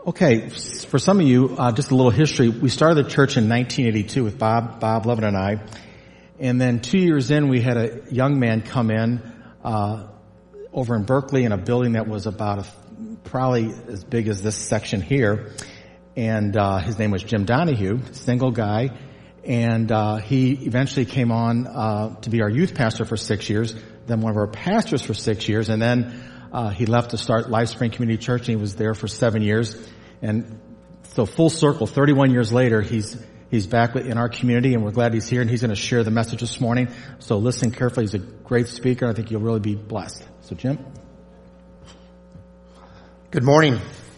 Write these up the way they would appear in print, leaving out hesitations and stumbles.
Okay, for some of you, just a little history. We started the church in 1982 with Bob Levin and I. And then 2 years in, we had a young man come in over in Berkeley in a building that was about probably as big as this section here. And his name was Jim Donahue, single guy. And he eventually came on to be our youth pastor for 6 years, then one of our pastors for 6 years. And then he left to start LifeSpring Community Church, and he was there for 7 years. And so full circle, 31 years later, he's back in our community, and we're glad he's here, and he's going to share the message this morning. So listen carefully. He's a great speaker. I think you'll really be blessed. So Jim? Good morning.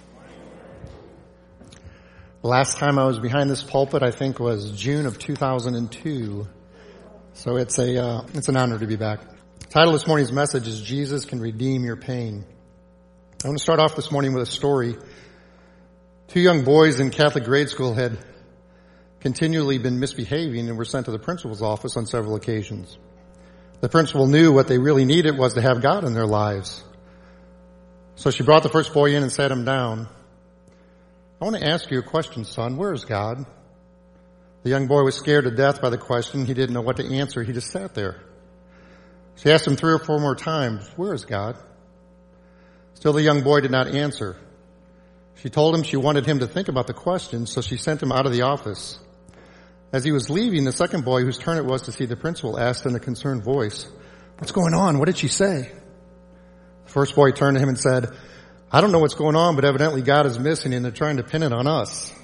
The last time I was behind this pulpit, I think, was June of 2002. So it's an honor to be back. The title of this morning's message is Jesus Can Redeem Your Pain. I want to start off this morning with a story. 2 young boys in Catholic grade school had continually been misbehaving and were sent to the principal's office on several occasions. The principal knew what they really needed was to have God in their lives. So she brought the first boy in and sat him down. I want to ask you a question, son. Where is God? The young boy was scared to death by the question. He didn't know what to answer. He just sat there. She asked him 3 or 4 more times, where is God? Still the young boy did not answer. She told him she wanted him to think about the question, so she sent him out of the office. As he was leaving, the second boy, whose turn it was to see the principal, asked in a concerned voice, what's going on? What did she say? The first boy turned to him and said, I don't know what's going on, but evidently God is missing and they're trying to pin it on us.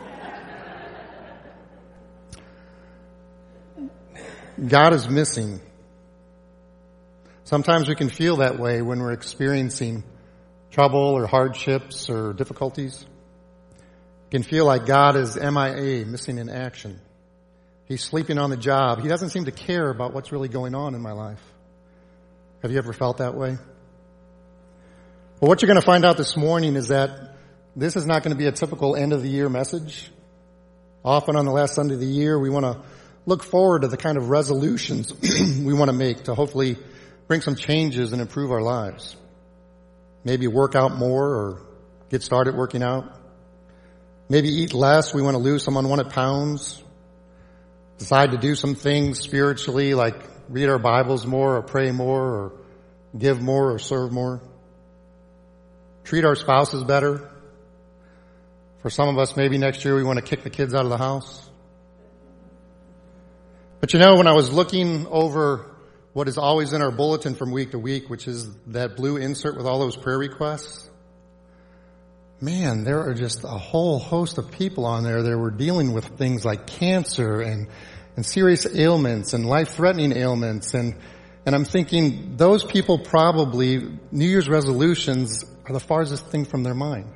God is missing. Sometimes we can feel that way when we're experiencing trouble or hardships or difficulties. You can feel like God is MIA, missing in action. He's sleeping on the job. He doesn't seem to care about what's really going on in my life. Have you ever felt that way? Well, what you're going to find out this morning is that this is not going to be a typical end of the year message. Often on the last Sunday of the year, we want to look forward to the kind of resolutions we want to make to hopefully bring some changes and improve our lives. Maybe work out more or get started working out. Maybe eat less. We want to lose some unwanted pounds. Decide to do some things spiritually, like read our Bibles more or pray more or give more or serve more. Treat our spouses better. For some of us, maybe next year we want to kick the kids out of the house. But you know, when I was looking over what is always in our bulletin from week to week, which is that blue insert with all those prayer requests, man, there are just a whole host of people on there that were dealing with things like cancer and serious ailments and life-threatening ailments. And I'm thinking those people probably, New Year's resolutions are the farthest thing from their mind.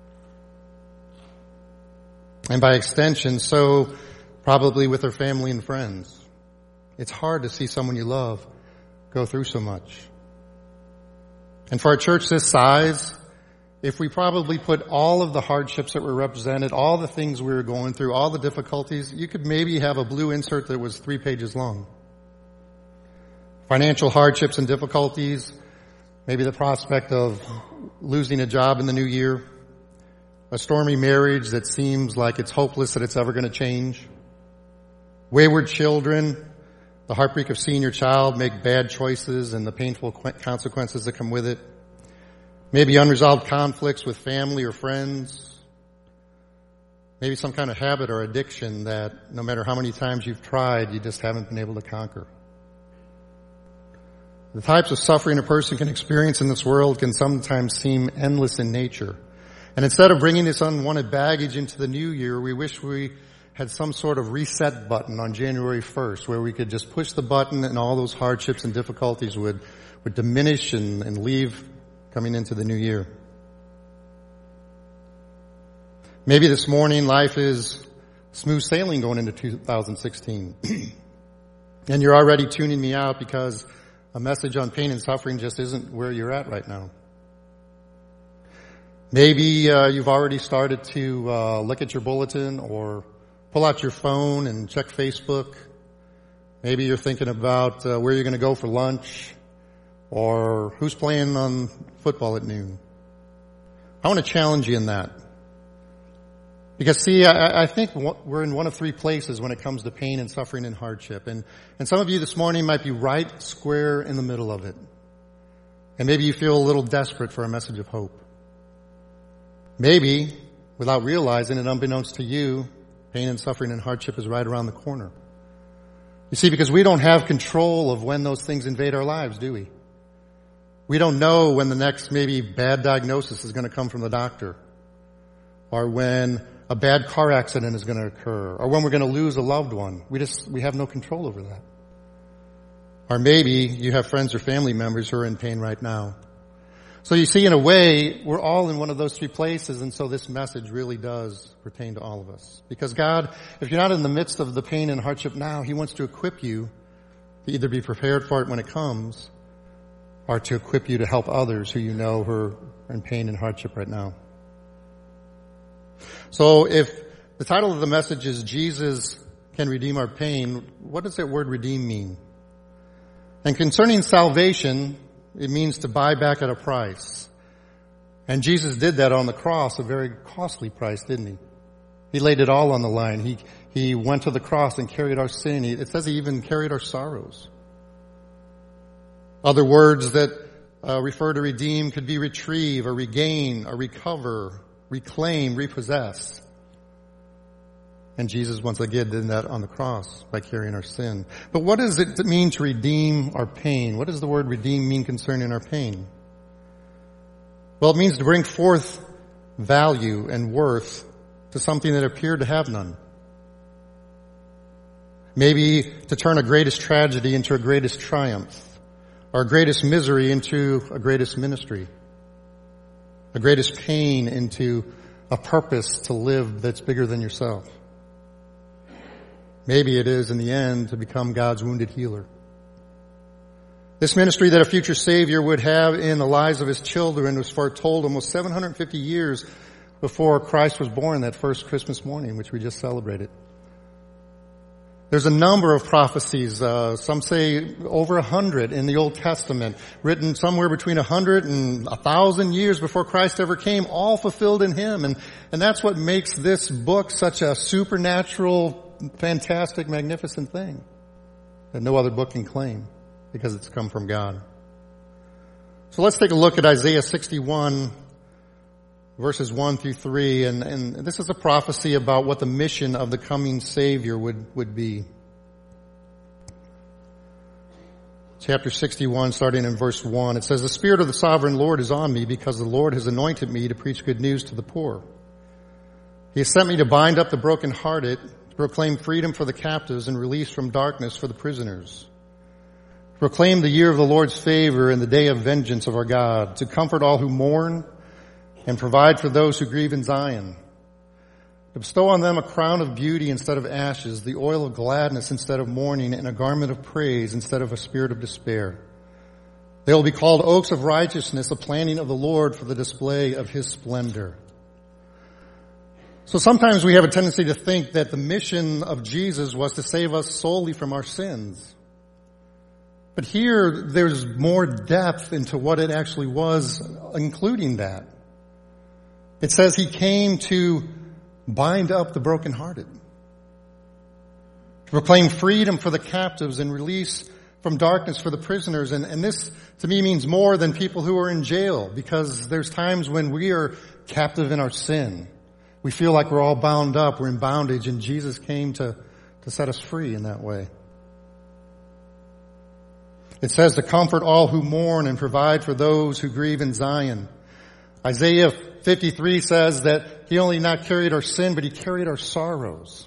And by extension, so probably with their family and friends. It's hard to see someone you love go through so much. And for a church this size, if we probably put all of the hardships that were represented, all the things we were going through, all the difficulties, you could maybe have a blue insert that was 3 pages long. Financial hardships and difficulties, maybe the prospect of losing a job in the new year, a stormy marriage that seems like it's hopeless that it's ever going to change, wayward children, the heartbreak of seeing your child make bad choices and the painful consequences that come with it. Maybe unresolved conflicts with family or friends. Maybe some kind of habit or addiction that no matter how many times you've tried, you just haven't been able to conquer. The types of suffering a person can experience in this world can sometimes seem endless in nature. And instead of bringing this unwanted baggage into the new year, we wish we had some sort of reset button on January 1st where we could just push the button and all those hardships and difficulties would diminish and leave coming into the new year. Maybe this morning life is smooth sailing going into 2016. And you're already tuning me out because a message on pain and suffering just isn't where you're at right now. Maybe you've already started to look at your bulletin or pull out your phone and check Facebook. Maybe you're thinking about where you're going to go for lunch or who's playing on football at noon. I want to challenge you in that. Because see, I think we're in one of three places when it comes to pain and suffering and hardship. And some of you this morning might be right square in the middle of it. And maybe you feel a little desperate for a message of hope. Maybe, without realizing it, unbeknownst to you, pain and suffering and hardship is right around the corner. You see, because we don't have control of when those things invade our lives, do we? We don't know when the next maybe bad diagnosis is going to come from the doctor, or when a bad car accident is going to occur, or when we're going to lose a loved one. We have no control over that. Or maybe you have friends or family members who are in pain right now. So you see, in a way, we're all in one of those three places, and so this message really does pertain to all of us. Because God, if you're not in the midst of the pain and hardship now, He wants to equip you to either be prepared for it when it comes, or to equip you to help others who you know who are in pain and hardship right now. So if the title of the message is Jesus Can Redeem Our Pain, what does that word redeem mean? And concerning salvation, it means to buy back at a price. And Jesus did that on the cross, a very costly price, didn't He? He laid it all on the line. He went to the cross and carried our sin. It says He even carried our sorrows. Other words that refer to redeem could be retrieve or regain or recover, reclaim, repossess. And Jesus once again did that on the cross by carrying our sin. But what does it mean to redeem our pain? What does the word redeem mean concerning our pain? Well, it means to bring forth value and worth to something that appeared to have none. Maybe to turn a greatest tragedy into a greatest triumph, or a greatest misery into a greatest ministry, a greatest pain into a purpose to live that's bigger than yourself. Maybe it is, in the end, to become God's wounded healer. This ministry that a future Savior would have in the lives of His children was foretold almost 750 years before Christ was born that first Christmas morning, which we just celebrated. There's a number of prophecies, some say over 100 in the Old Testament, written somewhere between 100 and 1,000 years before Christ ever came, all fulfilled in Him. And that's what makes this book such a supernatural, fantastic, magnificent thing that no other book can claim, because it's come from God. So let's take a look at Isaiah 61, verses 1 through 3, and this is a prophecy about what the mission of the coming Savior would be. Chapter 61, starting in verse 1, it says, "The Spirit of the Sovereign Lord is on me, because the Lord has anointed me to preach good news to the poor. He has sent me to bind up the brokenhearted, to proclaim freedom for the captives and release from darkness for the prisoners. To proclaim the year of the Lord's favor and the day of vengeance of our God, to comfort all who mourn and provide for those who grieve in Zion. To bestow on them a crown of beauty instead of ashes, the oil of gladness instead of mourning, and a garment of praise instead of a spirit of despair. They will be called oaks of righteousness, a planting of the Lord for the display of His splendor." So sometimes we have a tendency to think that the mission of Jesus was to save us solely from our sins. But here, there's more depth into what it actually was, including that. It says He came to bind up the brokenhearted, to proclaim freedom for the captives and release from darkness for the prisoners. And this, to me, means more than people who are in jail, because there's times when we are captive in our sin. We feel like we're all bound up, we're in bondage, and Jesus came to set us free in that way. It says to comfort all who mourn and provide for those who grieve in Zion. Isaiah 53 says that He only not carried our sin, but He carried our sorrows.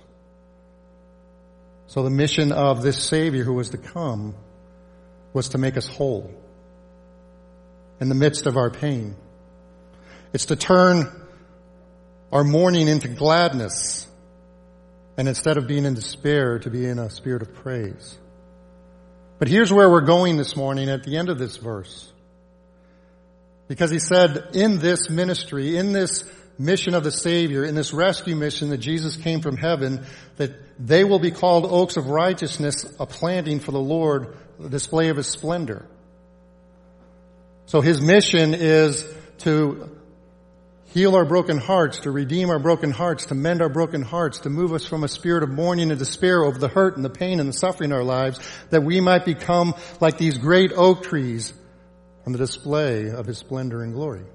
So the mission of this Savior who was to come was to make us whole in the midst of our pain. It's to turn our mourning into gladness, and instead of being in despair, to be in a spirit of praise. But here's where we're going this morning at the end of this verse. Because He said in this ministry, in this mission of the Savior, in this rescue mission that Jesus came from heaven, that they will be called oaks of righteousness, a planting for the Lord, the display of His splendor. So His mission is to heal our broken hearts, to redeem our broken hearts, to mend our broken hearts, to move us from a spirit of mourning and despair over the hurt and the pain and the suffering in our lives, that we might become like these great oak trees on the display of His splendor and glory.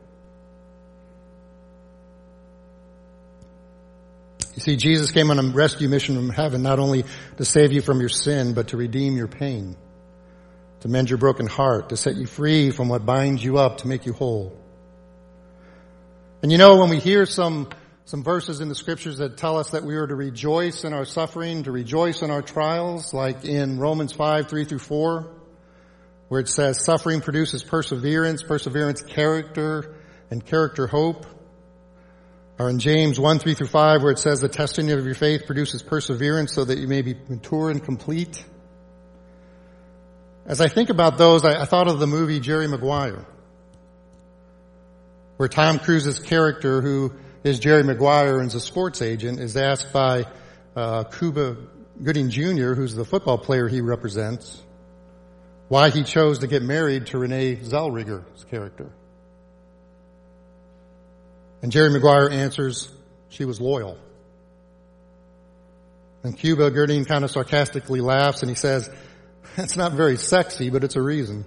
You see, Jesus came on a rescue mission from heaven, not only to save you from your sin, but to redeem your pain, to mend your broken heart, to set you free from what binds you up, to make you whole. And you know, when we hear some verses in the scriptures that tell us that we are to rejoice in our suffering, to rejoice in our trials, like in Romans 5:3-4, where it says suffering produces perseverance, perseverance character, and character hope. Or in James 1:3-5, where it says the testing of your faith produces perseverance so that you may be mature and complete. As I think about those, I thought of the movie Jerry Maguire, where Tom Cruise's character, who is Jerry Maguire and is a sports agent, is asked by Cuba Gooding Jr., who's the football player he represents, why he chose to get married to Renee Zellweger's character. And Jerry Maguire answers, she was loyal. And Cuba Gooding kind of sarcastically laughs and he says, that's not very sexy, but it's a reason.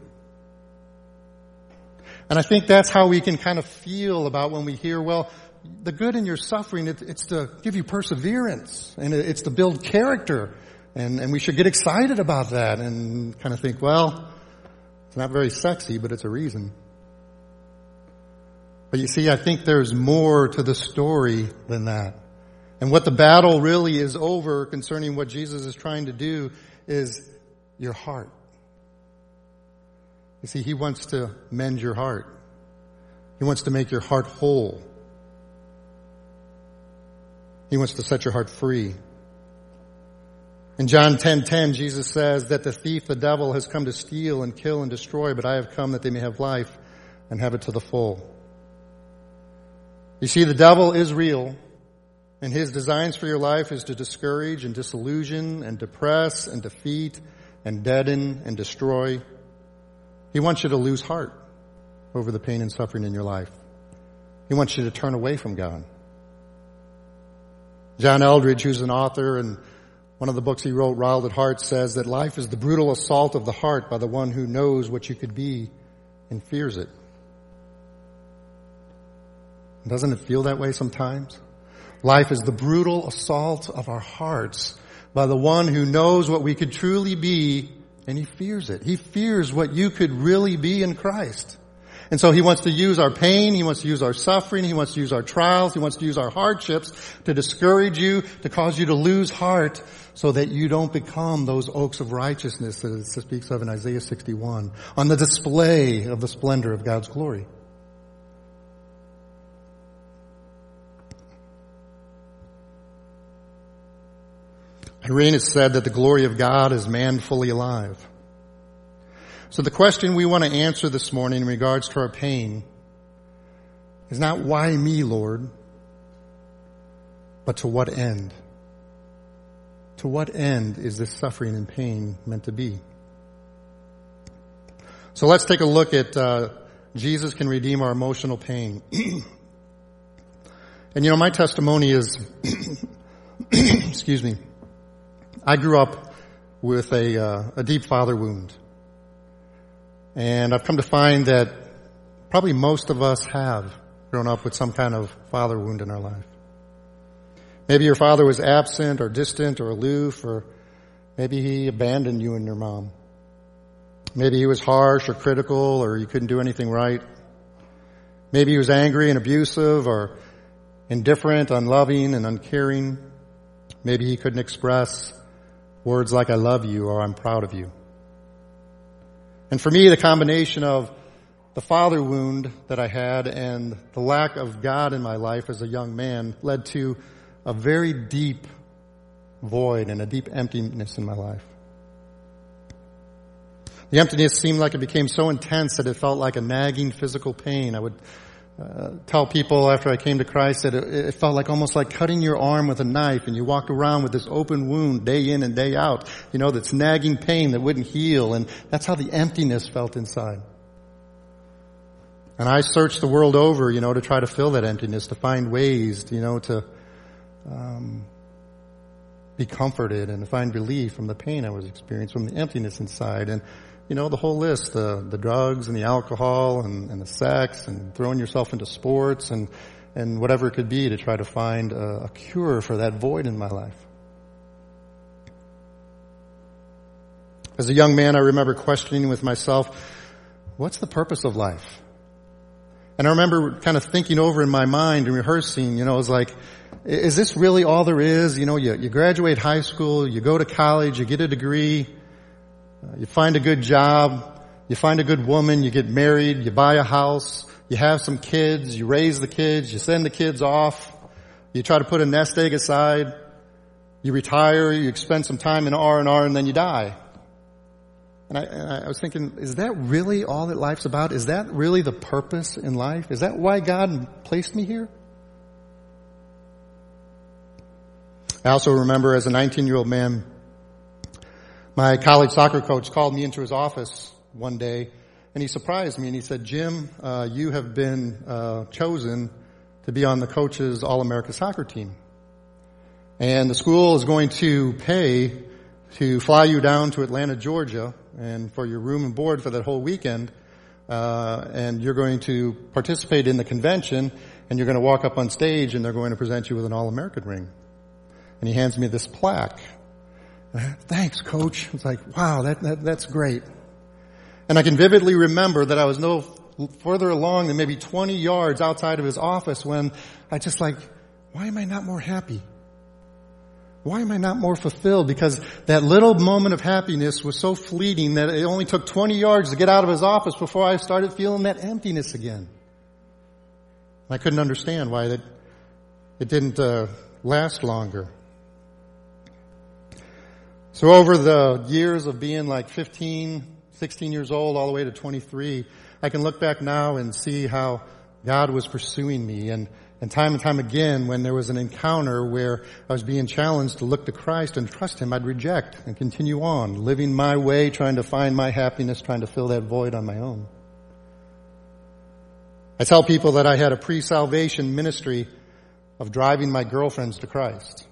And I think that's how we can kind of feel about when we hear, well, the good in your suffering, it's to give you perseverance and it's to build character. And we should get excited about that and kind of think, well, it's not very sexy, but it's a reason. But you see, I think there's more to the story than that. And what the battle really is over concerning what Jesus is trying to do is your heart. You see, He wants to mend your heart. He wants to make your heart whole. He wants to set your heart free. In John 10:10, Jesus says that the thief, the devil, has come to steal and kill and destroy, but I have come that they may have life and have it to the full. You see, the devil is real, and his designs for your life is to discourage and disillusion and depress and defeat and deaden and destroy. He wants you to lose heart over the pain and suffering in your life. He wants you to turn away from God. John Eldridge, who's an author, and one of the books he wrote, Riled at Heart, says that life is the brutal assault of the heart by the one who knows what you could be and fears it. Doesn't it feel that way sometimes? Life is the brutal assault of our hearts by the one who knows what we could truly be, and He fears it. He fears what you could really be in Christ. And so He wants to use our pain, He wants to use our suffering, He wants to use our trials, He wants to use our hardships to discourage you, to cause you to lose heart, so that you don't become those oaks of righteousness that it speaks of in Isaiah 61, on the display of the splendor of God's glory. Irenaeus said that the glory of God is man fully alive. So the question we want to answer this morning in regards to our pain is not why me, Lord, but to what end? To what end is this suffering and pain meant to be? So let's take a look at Jesus can redeem our emotional pain. And you know, my testimony is, excuse me, I grew up with a deep father wound. And I've come to find that probably most of us have grown up with some kind of father wound in our life. Maybe your father was absent or distant or aloof, or maybe he abandoned you and your mom. Maybe he was harsh or critical, or you couldn't do anything right. Maybe he was angry and abusive, or indifferent, unloving, and uncaring. Maybe he couldn't express words like I love you or I'm proud of you. And for me, the combination of the father wound that I had and the lack of God in my life as a young man led to a very deep void and a deep emptiness in my life. The emptiness seemed like it became so intense that it felt like a nagging physical pain. I would tell people after I came to Christ that it felt like almost like cutting your arm with a knife, and you walked around with this open wound day in and day out, you know, that's nagging pain that wouldn't heal, and that's how the emptiness felt inside. And I searched the world over, to try to fill that emptiness, to find ways, to be comforted and to find relief from the pain I was experiencing, from the emptiness inside. And, the whole list, the drugs and the alcohol and the sex and throwing yourself into sports and whatever it could be to try to find a cure for that void in my life. As a young man, I remember questioning with myself, what's the purpose of life? And I remember kind of thinking over in my mind and rehearsing, it was like, is this really all there is? You graduate high school, you go to college, you get a degree, you find a good job, you find a good woman, you get married, you buy a house, you have some kids, you raise the kids, you send the kids off, you try to put a nest egg aside, you retire, you spend some time in R&R, and then you die. And I was thinking, is that really all that life's about? Is that really the purpose in life? Is that why God placed me here? I also remember as a 19-year-old man, my college soccer coach called me into his office one day, and he surprised me, and he said, Jim, you have been chosen to be on the coach's All-America soccer team. And the school is going to pay to fly you down to Atlanta, Georgia, and for your room and board for that whole weekend, and you're going to participate in the convention, and you're going to walk up on stage, and they're going to present you with an All-American ring. And he hands me this plaque. Thanks, Coach. It's like, wow, that's great. And I can vividly remember that I was no further along than maybe 20 yards outside of his office when I just like, why am I not more happy? Why am I not more fulfilled? Because that little moment of happiness was so fleeting that it only took 20 yards to get out of his office before I started feeling that emptiness again. I couldn't understand why it didn't last longer. So over the years of being like 15, 16 years old all the way to 23, I can look back now and see how God was pursuing me. And time again, when there was an encounter where I was being challenged to look to Christ and trust Him, I'd reject and continue on, living my way, trying to find my happiness, trying to fill that void on my own. I tell people that I had a pre-salvation ministry of driving my girlfriends to Christ.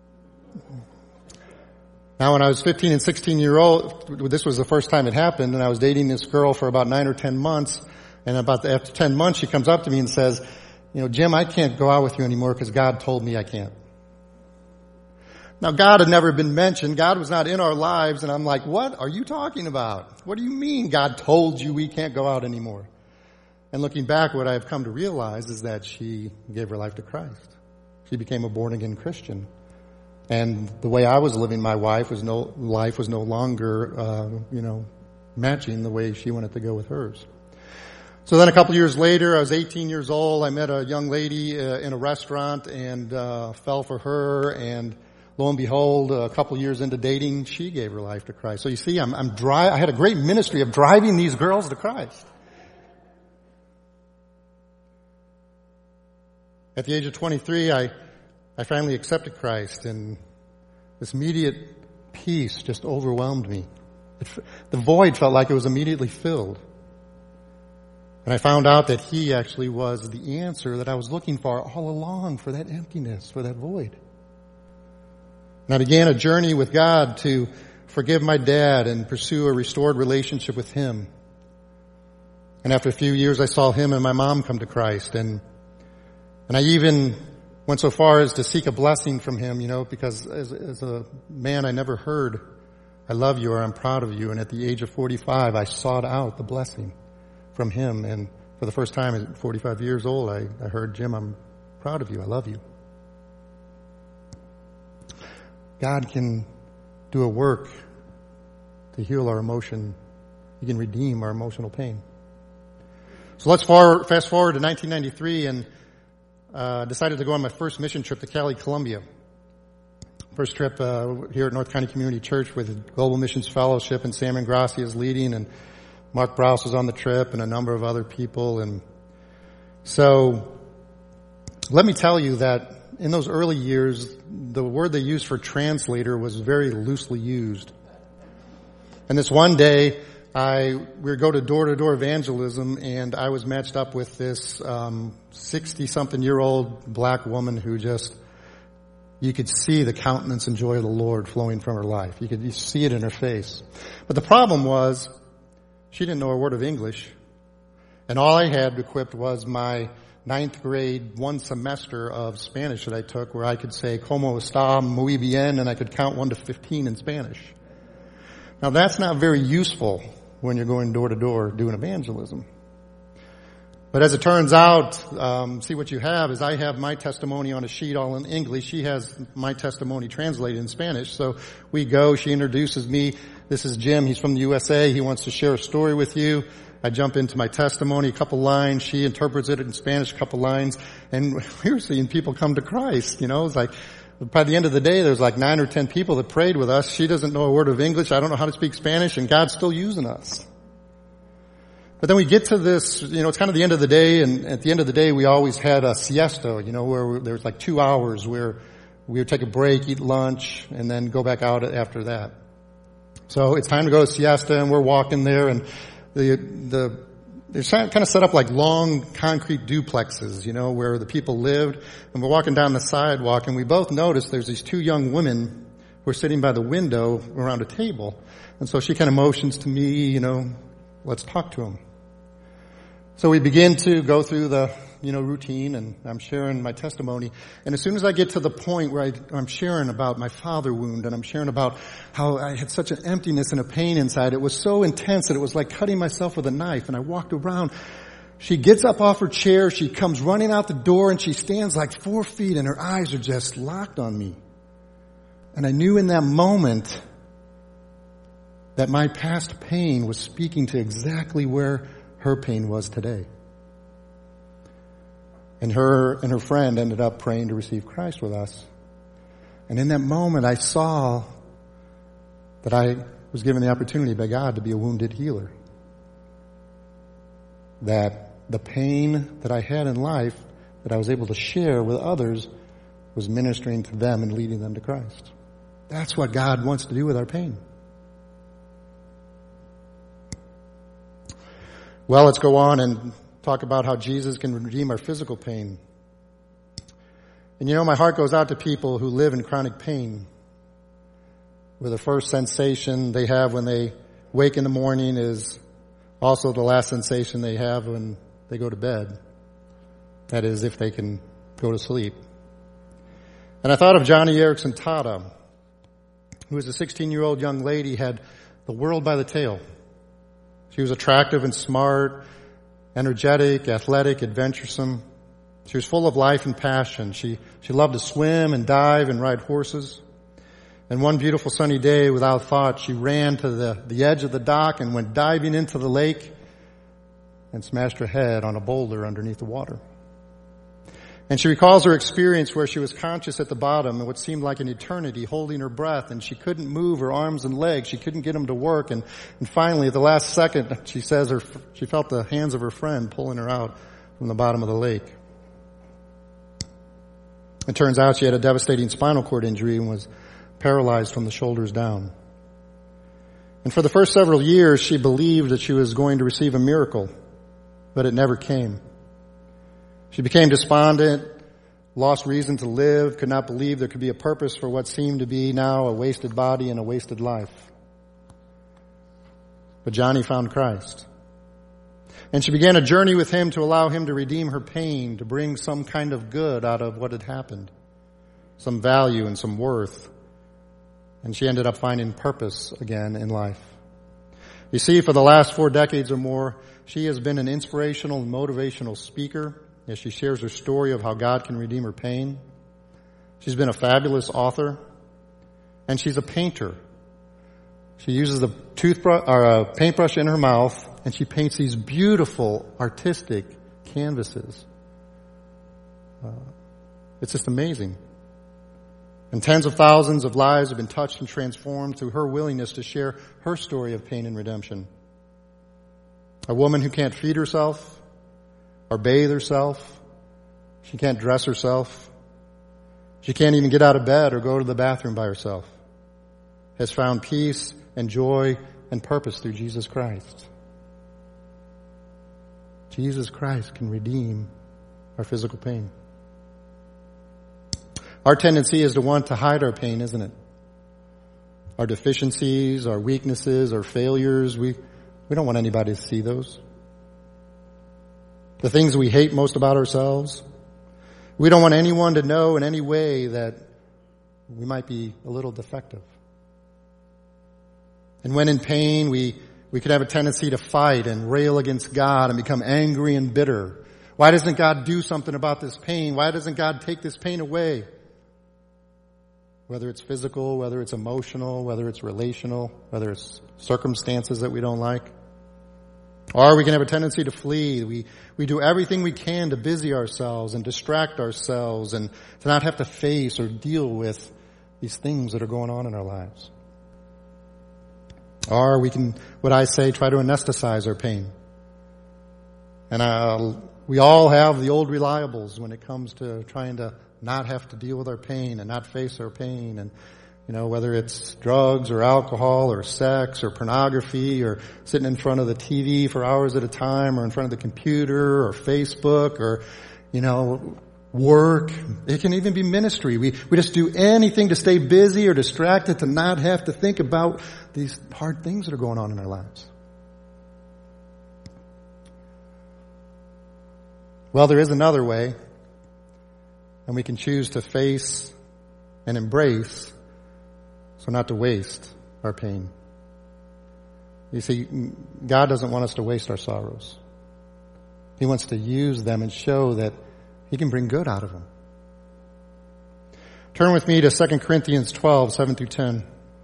Now, when I was 15 and 16 years old, this was the first time it happened, and I was dating this girl for about 9 or 10 months, and after 10 months, she comes up to me and says, Jim, I can't go out with you anymore because God told me I can't. Now, God had never been mentioned. God was not in our lives, and I'm like, what are you talking about? What do you mean God told you we can't go out anymore? And looking back, what I've come to realize is that she gave her life to Christ. She became a born-again Christian. And the way I was living my life was no longer, matching the way she wanted to go with hers. So then a couple years later, I was 18 years old. I met a young lady in a restaurant and fell for her. And lo and behold, a couple years into dating, she gave her life to Christ. So you see, I had a great ministry of driving these girls to Christ. At the age of 23, I finally accepted Christ, and this immediate peace just overwhelmed me. The void felt like it was immediately filled. And I found out that He actually was the answer that I was looking for all along, for that emptiness, for that void. And I began a journey with God to forgive my dad and pursue a restored relationship with Him. And after a few years, I saw him and my mom come to Christ, and I even went so far as to seek a blessing from him, because as a man I never heard, I love you or I'm proud of you. And at the age of 45, I sought out the blessing from him. And for the first time at 45 years old, I heard, Jim, I'm proud of you. I love you. God can do a work to heal our emotion. He can redeem our emotional pain. So let's fast forward to 1993 and decided to go on my first mission trip to Cali, Colombia. First trip here at North County Community Church with Global Missions Fellowship, and Sam Ingrassi is leading, and Mark Browse was on the trip, and a number of other people. And so let me tell you that in those early years, the word they used for translator was very loosely used. And this one day, we would go to door-to-door evangelism, and I was matched up with this 60-something-year-old black woman who you could see the countenance and joy of the Lord flowing from her life. You see it in her face. But the problem was, she didn't know a word of English, and all I had equipped was my 9th grade 1 semester of Spanish that I took, where I could say, "Como está, muy bien," and I could count 1 to 15 in Spanish. Now that's not very useful when you're going door to door doing evangelism. But as it turns out, see what you have is I have my testimony on a sheet all in English. She has my testimony translated in Spanish. So we go, she introduces me. This is Jim. He's from the USA. He wants to share a story with you. I jump into my testimony, a couple lines. She interprets it in Spanish, a couple lines. And we were seeing people come to Christ. It's like, by the end of the day, there's like 9 or 10 people that prayed with us. She doesn't know a word of English. I don't know how to speak Spanish, and God's still using us. But then we get to this, it's kind of the end of the day, and at the end of the day, we always had a siesta, where there was like 2 hours where we would take a break, eat lunch, and then go back out after that. So it's time to go to siesta, and we're walking there, and they're kind of set up like long concrete duplexes, where the people lived. And we're walking down the sidewalk, and we both noticed there's these 2 young women who are sitting by the window around a table. And so she kind of motions to me, let's talk to them. So we begin to go through the, routine, and I'm sharing my testimony. And as soon as I get to the point where I'm sharing about my father wound, and I'm sharing about how I had such an emptiness and a pain inside, it was so intense that it was like cutting myself with a knife. And I walked around. She gets up off her chair. She comes running out the door, and she stands like 4 feet, and her eyes are just locked on me. And I knew in that moment that my past pain was speaking to exactly where her pain was today. And her and her friend ended up praying to receive Christ with us. And in that moment, I saw that I was given the opportunity by God to be a wounded healer. That the pain that I had in life that I was able to share with others was ministering to them and leading them to Christ. That's what God wants to do with our pain. Well, let's go on and talk about how Jesus can redeem our physical pain. And my heart goes out to people who live in chronic pain, where the first sensation they have when they wake in the morning is also the last sensation they have when they go to bed. That is, if they can go to sleep. And I thought of Johnny Erickson Tada, who was a 16-year-old young lady, had the world by the tail. She was attractive and smart, energetic, athletic, adventuresome. She was full of life and passion. She loved to swim and dive and ride horses. And one beautiful sunny day, without thought, she ran to the edge of the dock and went diving into the lake and smashed her head on a boulder underneath the water. And she recalls her experience where she was conscious at the bottom and what seemed like an eternity, holding her breath, and she couldn't move her arms and legs. She couldn't get them to work. And finally, at the last second, she says she felt the hands of her friend pulling her out from the bottom of the lake. It turns out she had a devastating spinal cord injury and was paralyzed from the shoulders down. And for the first several years, she believed that she was going to receive a miracle, but it never came. She became despondent, lost reason to live, could not believe there could be a purpose for what seemed to be now a wasted body and a wasted life. But Johnny found Christ. And she began a journey with him to allow him to redeem her pain, to bring some kind of good out of what had happened, some value and some worth. And she ended up finding purpose again in life. You see, for the last 4 decades or more, she has been an inspirational and motivational speaker as she shares her story of how God can redeem her pain. She's been a fabulous author, and she's a painter. She uses a paintbrush in her mouth, and she paints these beautiful, artistic canvases. It's just amazing. And tens of thousands of lives have been touched and transformed through her willingness to share her story of pain and redemption. A woman who can't feed herself or bathe herself. She can't dress herself. She can't even get out of bed or go to the bathroom by herself. Has found peace and joy and purpose through Jesus Christ. Jesus Christ can redeem our physical pain. Our tendency is to want to hide our pain, isn't it? Our deficiencies, our weaknesses, our failures, we don't want anybody to see those. The things we hate most about ourselves. We don't want anyone to know in any way that we might be a little defective. And when in pain, we could have a tendency to fight and rail against God and become angry and bitter. Why doesn't God do something about this pain? Why doesn't God take this pain away? Whether it's physical, whether it's emotional, whether it's relational, whether it's circumstances that we don't like. Or we can have a tendency to flee. We do everything we can to busy ourselves and distract ourselves and to not have to face or deal with these things that are going on in our lives. Or we can, what I say, try to anesthetize our pain. And we all have the old reliables when it comes to trying to not have to deal with our pain and not face our pain. And, whether it's drugs or alcohol or sex or pornography or sitting in front of the TV for hours at a time or in front of the computer or Facebook or, work. It can even be ministry. We just do anything to stay busy or distracted to not have to think about these hard things that are going on in our lives. Well, there is another way, and we can choose to face and embrace so not to waste our pain. You see, God doesn't want us to waste our sorrows. He wants to use them and show that He can bring good out of them. Turn with me to 2 Corinthians 12, 7 through 10.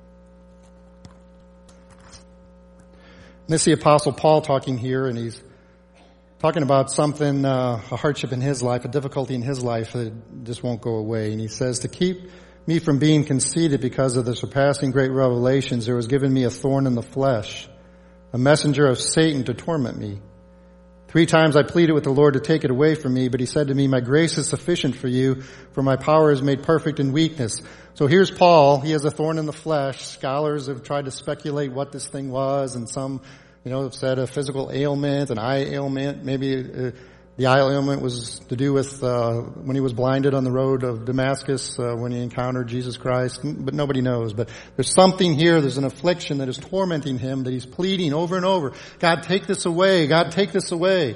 This is the Apostle Paul talking here, and he's talking about something, a hardship in his life, a difficulty in his life that just won't go away. And he says, to keep me from being conceited because of the surpassing great revelations, there was given me a thorn in the flesh, a messenger of Satan to torment me. 3 times I pleaded with the Lord to take it away from me, but He said to me, my grace is sufficient for you, for my power is made perfect in weakness. So here's Paul. He has a thorn in the flesh. Scholars have tried to speculate what this thing was, and some, have said a physical ailment, an eye ailment. Maybe the eye ailment was to do with when he was blinded on the road of Damascus when he encountered Jesus Christ, but nobody knows. But there's something here, there's an affliction that is tormenting him, that he's pleading over and over, God, take this away, God, take this away.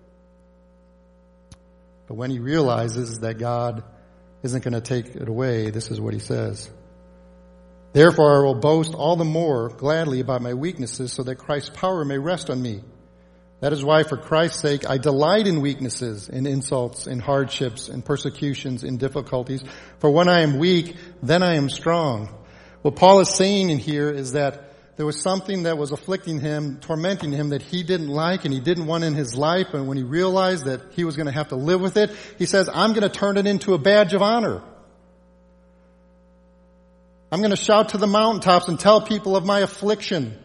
But when he realizes that God isn't going to take it away, this is what he says. Therefore I will boast all the more gladly about my weaknesses, so that Christ's power may rest on me. That is why, for Christ's sake, I delight in weaknesses, in insults, in hardships, in persecutions, in difficulties. For when I am weak, then I am strong. What Paul is saying in here is that there was something that was afflicting him, tormenting him, that he didn't like and he didn't want in his life. And when he realized that he was going to have to live with it, he says, I'm going to turn it into a badge of honor. I'm going to shout to the mountaintops and tell people of my affliction,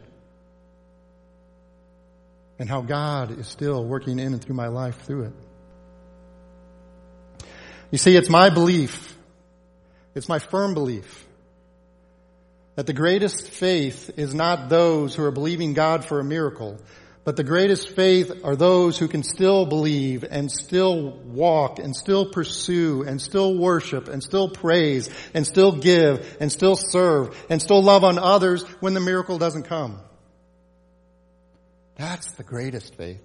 and how God is still working in and through my life through it. You see, it's my belief, it's my firm belief, that the greatest faith is not those who are believing God for a miracle, but the greatest faith are those who can still believe and still walk and still pursue and still worship and still praise and still give and still serve and still love on others when the miracle doesn't come. That's the greatest faith.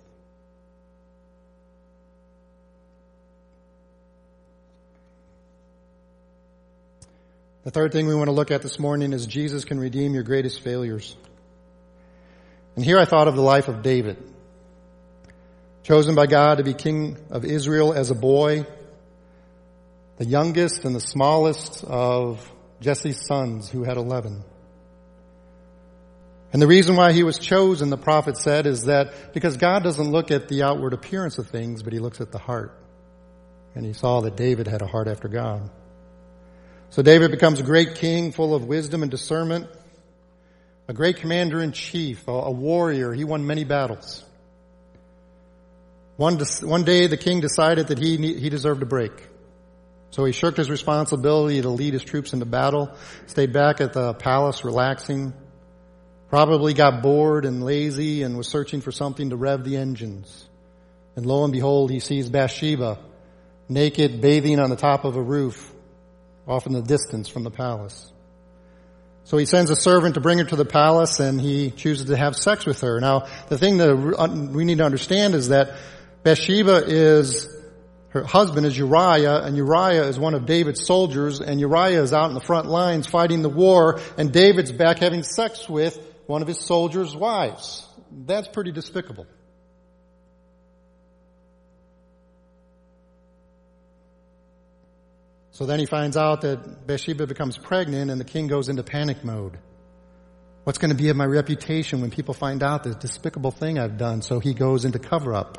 The third thing we want to look at this morning is Jesus can redeem your greatest failures. And here I thought of the life of David, chosen by God to be king of Israel as a boy, the youngest and the smallest of Jesse's sons, who had 11. And the reason why he was chosen, the prophet said, is that because God doesn't look at the outward appearance of things, but He looks at the heart. And He saw that David had a heart after God. So David becomes a great king, full of wisdom and discernment, a great commander-in-chief, a warrior. He won many battles. One day the king decided that he deserved a break. So he shirked his responsibility to lead his troops into battle, stayed back at the palace relaxing, Probably got bored and lazy and was searching for something to rev the engines. And lo and behold, he sees Bathsheba naked, bathing on the top of a roof, off in the distance from the palace. So he sends a servant to bring her to the palace, and he chooses to have sex with her. Now, the thing that we need to understand is that her husband is Uriah, and Uriah is one of David's soldiers, and Uriah is out in the front lines fighting the war, and David's back having sex with one of his soldiers' wives. That's pretty despicable. So then he finds out that Bathsheba becomes pregnant, and the king goes into panic mode. What's going to be of my reputation when people find out this despicable thing I've done? So he goes into cover-up.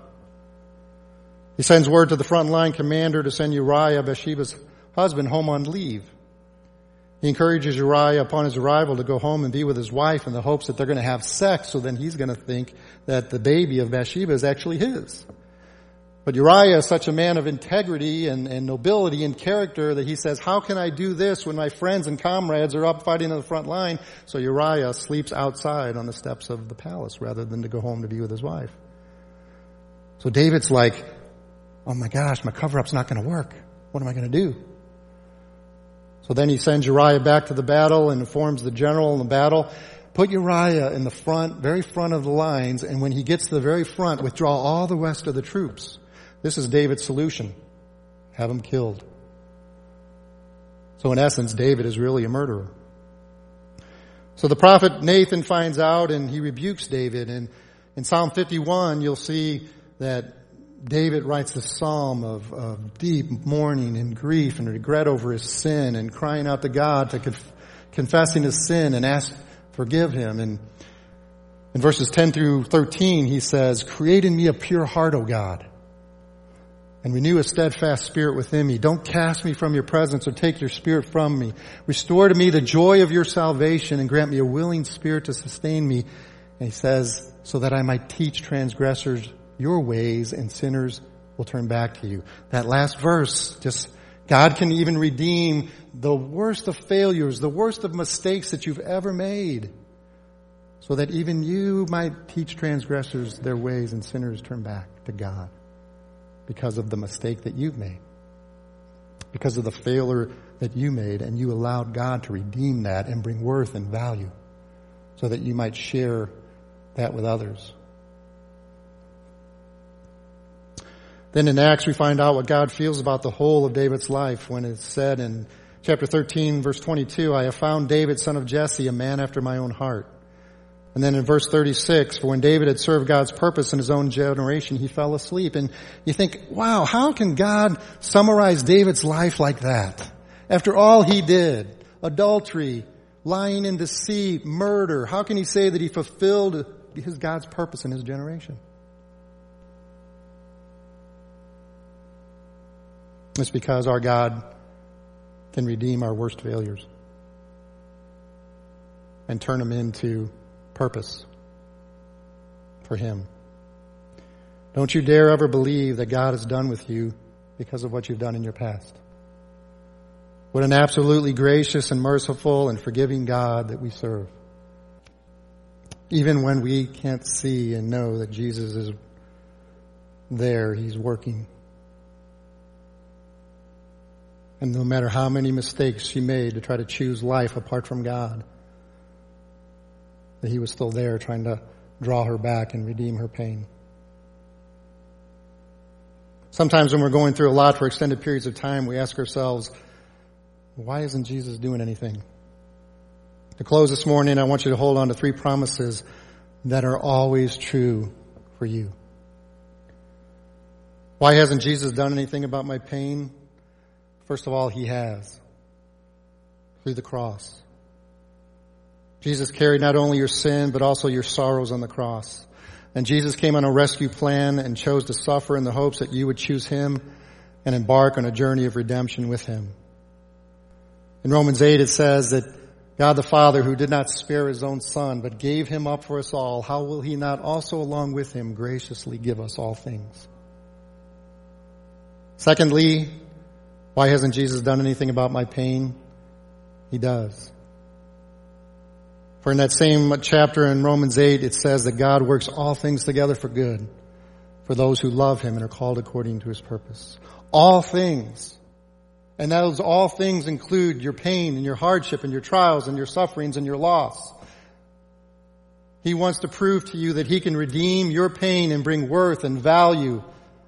He sends word to the frontline commander to send Uriah, Bathsheba's husband, home on leave. He encourages Uriah upon his arrival to go home and be with his wife in the hopes that they're going to have sex, so then he's going to think that the baby of Bathsheba is actually his. But Uriah is such a man of integrity and nobility and character that he says, how can I do this when my friends and comrades are up fighting in the front line? So Uriah sleeps outside on the steps of the palace rather than to go home to be with his wife. So David's like, oh my gosh, my cover-up's not going to work. What am I going to do? So then he sends Uriah back to the battle and informs the general in the battle, put Uriah in the front, very front of the lines, and when he gets to the very front, withdraw all the rest of the troops. This is David's solution. Have him killed. So in essence, David is really a murderer. So the prophet Nathan finds out and he rebukes David. And in Psalm 51, you'll see that David writes this psalm of deep mourning and grief and regret over his sin and crying out to God, confessing his sin and forgive him. And in verses 10 through 13, he says, create in me a pure heart, O God, and renew a steadfast spirit within me. Don't cast me from your presence or take your spirit from me. Restore to me the joy of your salvation and grant me a willing spirit to sustain me. And he says, so that I might teach transgressors your ways and sinners will turn back to you. That last verse, God can even redeem the worst of failures, the worst of mistakes that you've ever made, so that even you might teach transgressors their ways and sinners turn back to God. Because of the mistake that you've made. Because of the failure that you made, and you allowed God to redeem that and bring worth and value so that you might share that with others. Then in Acts we find out what God feels about the whole of David's life when it's said in chapter 13 verse 22, I have found David son of Jesse, a man after my own heart. And then in verse 36, for when David had served God's purpose in his own generation, he fell asleep. And you think, wow, how can God summarize David's life like that? After all he did, adultery, lying in deceit, murder, how can he say that he fulfilled his God's purpose in his generation? It's because our God can redeem our worst failures and turn them into purpose for Him. Don't you dare ever believe that God is done with you because of what you've done in your past. What an absolutely gracious and merciful and forgiving God that we serve. Even when we can't see and know that Jesus is there, He's working. And no matter how many mistakes she made to try to choose life apart from God, that He was still there trying to draw her back and redeem her pain. Sometimes when we're going through a lot for extended periods of time, we ask ourselves, why isn't Jesus doing anything? To close this morning, I want you to hold on to 3 promises that are always true for you. Why hasn't Jesus done anything about my pain? First of all, He has. Through the cross. Jesus carried not only your sin, but also your sorrows on the cross. And Jesus came on a rescue plan and chose to suffer in the hopes that you would choose Him and embark on a journey of redemption with Him. In Romans 8 it says that God the Father, who did not spare His own Son, but gave Him up for us all, how will He not also along with Him graciously give us all things? Secondly, why hasn't Jesus done anything about my pain? He does. For in that same chapter in Romans 8, it says that God works all things together for good for those who love Him and are called according to His purpose. All things. And those all things include your pain and your hardship and your trials and your sufferings and your loss. He wants to prove to you that He can redeem your pain and bring worth and value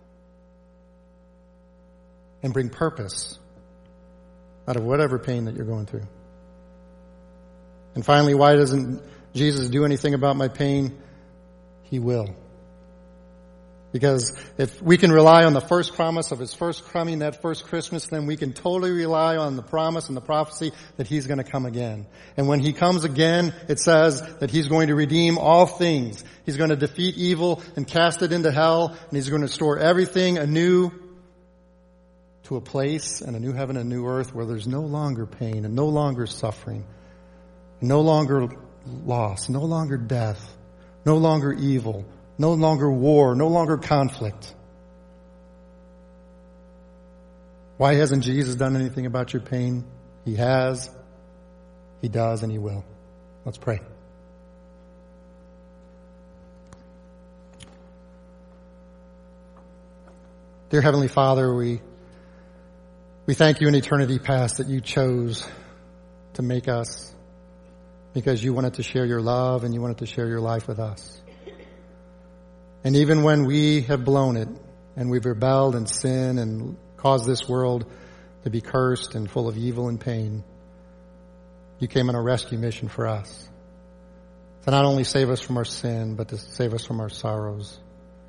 and bring purpose out of whatever pain that you're going through. And finally, why doesn't Jesus do anything about my pain? He will. Because if we can rely on the first promise of His first coming, that first Christmas, then we can totally rely on the promise and the prophecy that He's going to come again. And when He comes again, it says that He's going to redeem all things. He's going to defeat evil and cast it into hell, and He's going to restore everything anew to a place and a new heaven and a new earth where there's no longer pain and no longer suffering, no longer loss, no longer death, no longer evil, no longer war, no longer conflict. Why hasn't Jesus done anything about your pain? He has, He does, and He will. Let's pray. Dear Heavenly Father, we thank You in eternity past that You chose to make us because You wanted to share Your love and You wanted to share Your life with us. And even when we have blown it and we've rebelled and sinned and caused this world to be cursed and full of evil and pain, You came on a rescue mission for us. To not only save us from our sin, but to save us from our sorrows.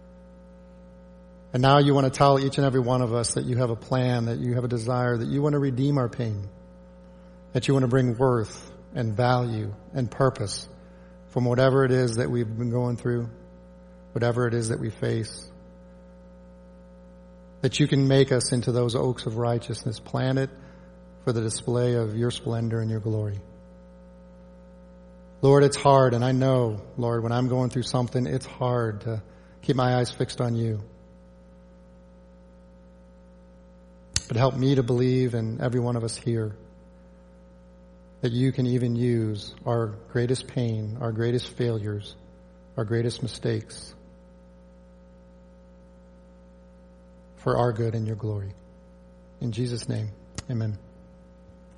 And now You want to tell each and every one of us that You have a plan, that You have a desire, that You want to redeem our pain, that You want to bring worth and value and purpose from whatever it is that we've been going through, whatever it is that we face, that You can make us into those oaks of righteousness, planted for the display of Your splendor and Your glory. Lord, it's hard, and I know, Lord, when I'm going through something, it's hard to keep my eyes fixed on You. But help me to believe, and every one of us here, that You can even use our greatest pain, our greatest failures, our greatest mistakes for our good and Your glory. In Jesus' name, amen.